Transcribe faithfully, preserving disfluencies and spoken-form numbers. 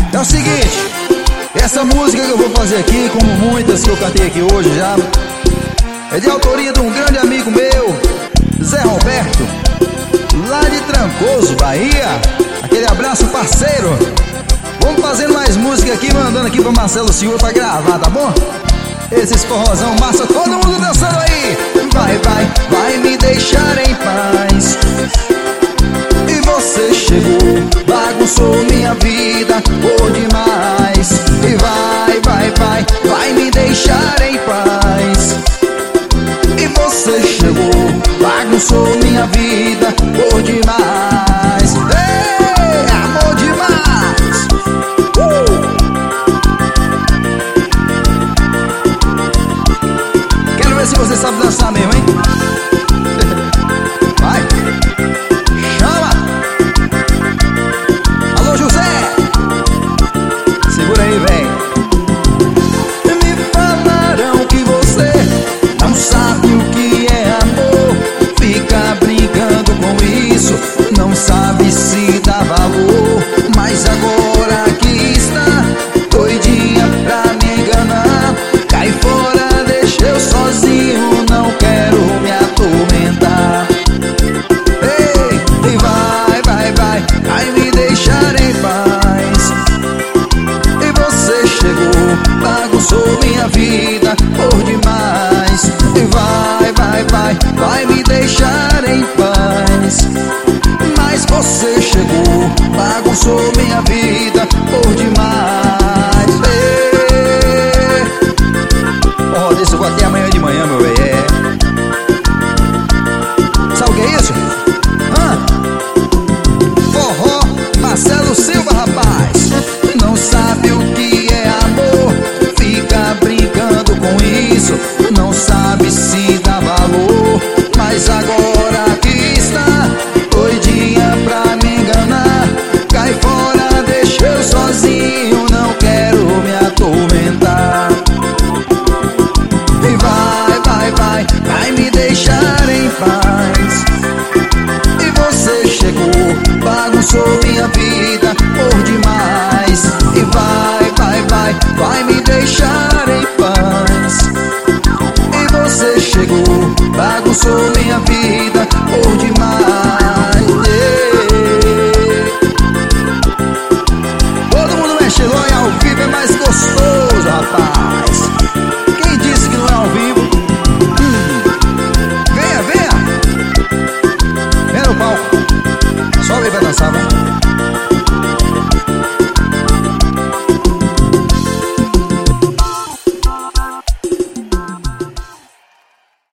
É o seguinte, essa música que eu vou fazer aqui, como muitas que eu cantei aqui hoje já, é de autoria de um grande amigo meu, Zé Roberto, lá de Trancoso, Bahia. Aquele abraço, parceiro. Vamos fazendo mais música aqui, mandando aqui pra Marcelo Silva pra gravar, tá bom? Esses forrozão massa, todo mundo dançando aí. Vai, vai, vai me deixar em paz. E você chegou, bagunçou minha vida por demais. E vai, vai, vai, vai me deixar em paz. E você chegou, bagunçou minha vida por demais. Ei, amor demais. uh! Quero ver se você sabe dançar mesmo, hein? Vai, chama. Alô, José, segura aí, vem. Me falaram que você não sabe o que é amor. Fica brincando com isso, não sabe se dá valor. Mas agora que está doidinha pra me enganar, cai fora, deixa eu sozinho, não quero me atormentar. Ei, e vai, vai, vai, vai me deixar em paz. E você chegou, bagunçou minha vida por demais. E vai, vai, vai, vai me deixar em paz. Mas você chegou, bagunçou minha vida por demais. Ei, oh, desse eu vou até amanhã de manhã, meu velho. É. Sabe o que é isso? Hã? Forró, Marcelo Silva, rapaz. Não sabe o que é amor, fica brincando com isso, não sabe se dá valor. Mas agora que está doidinha pra me enganar, cai fora, deixa eu sozinho, não quero me atormentar. E vai, vai, vai, vai me deixar em paz. E você chegou, bagunçou minha vida por demais. E vai, vai, vai, vai me deixar em paz. E você chegou, bagunçou minha